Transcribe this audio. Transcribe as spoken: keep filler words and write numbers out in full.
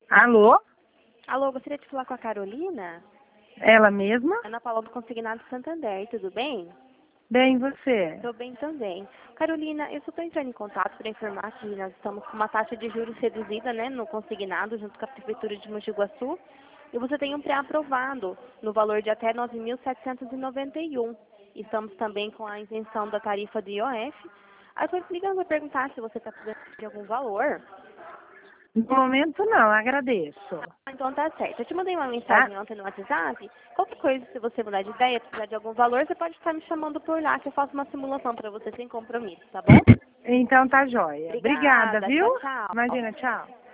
Alô? Alô, gostaria de falar com a Carolina? Ela mesma? Ana Paula do Consignado Santander, tudo bem? Bem, você? Estou bem também. Carolina, eu só estou entrando em contato para informar que nós estamos com uma taxa de juros reduzida, né, no consignado, junto com a Prefeitura de Mogi Guaçu, e você tem um pré-aprovado no valor de até nove mil setecentos e noventa e um. Estamos também com a isenção da tarifa do I O F. Aí eu estou ligando para perguntar se você está precisando de algum valor. No momento não, agradeço. Ah, então tá certo. Eu te mandei uma Tá? mensagem ontem no WhatsApp. Qualquer coisa, se você mudar de ideia, precisar de algum valor, você pode estar me chamando por lá, que eu faço uma simulação para você sem compromisso, tá bom? Então tá jóia. Obrigada, Obrigada. viu? Tchau, tchau. Imagina, tchau.